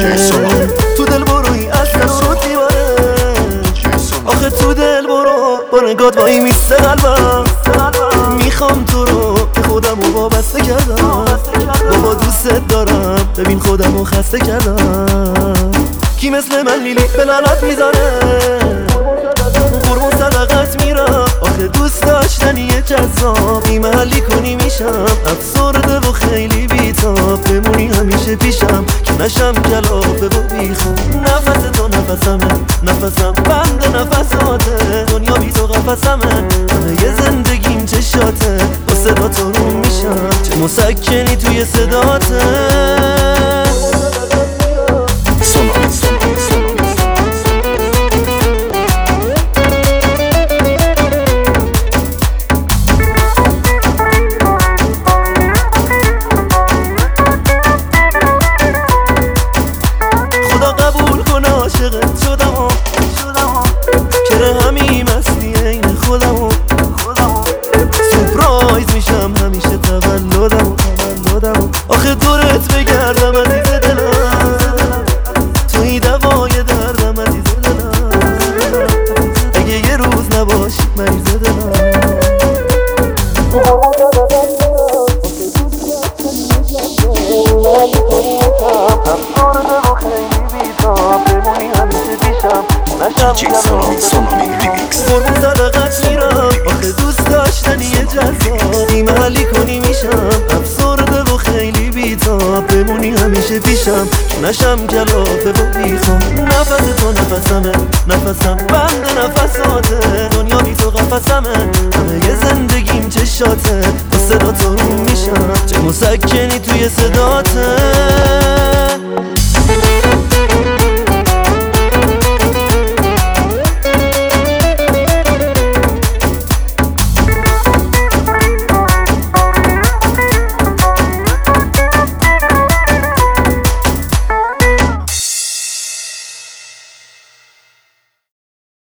تو دل بروی اصلا شد دیواره، آخه تو دل برو با نگات وایی میسته قلبم. میخوام تو رو که خودم رو وابسته کردم، بابا دوست دارم ببین خودم رو خسته کردم. کی مثل من لیلی به لعنت میزنه، قربون صدقت میرم، آخه دوست داشتنی جذاب بی محلی کنی میشم افسرده و خیلی بیتاب، بمونی همیشه پیشم که نشم کلافه و بیخوام. نفس تو نفسمه، نفسم بند نفساته، دنیا بی تو قفسمه، همه یه زندگیم چشاته، با صدا تو رو میشم چه مسکنی توی صداته. خدا قبول کنه عاشقت شدم، چرا همین مستی این خودم، سورپرایز میشم همیشه تولدم. آخه دورت بگردم عزیز دلم، توی دوای دردم عزیز دلم، اگه یه روز نباشی مریض دلم. قربون صدقت میرم، آخه دوست داشتنی یه جذاب بی محلی کنی میشم افسرده و خیلی بیتاب، بمونی همیشه پیشم نشم کلافه و بیخوام. نفس تو نفسمه، نفسم بند نفساته، دنیا بی تو قفسمه، همه یه زندگیم چشاته، با صدا تو رو میشم چه مسکنی توی صداته.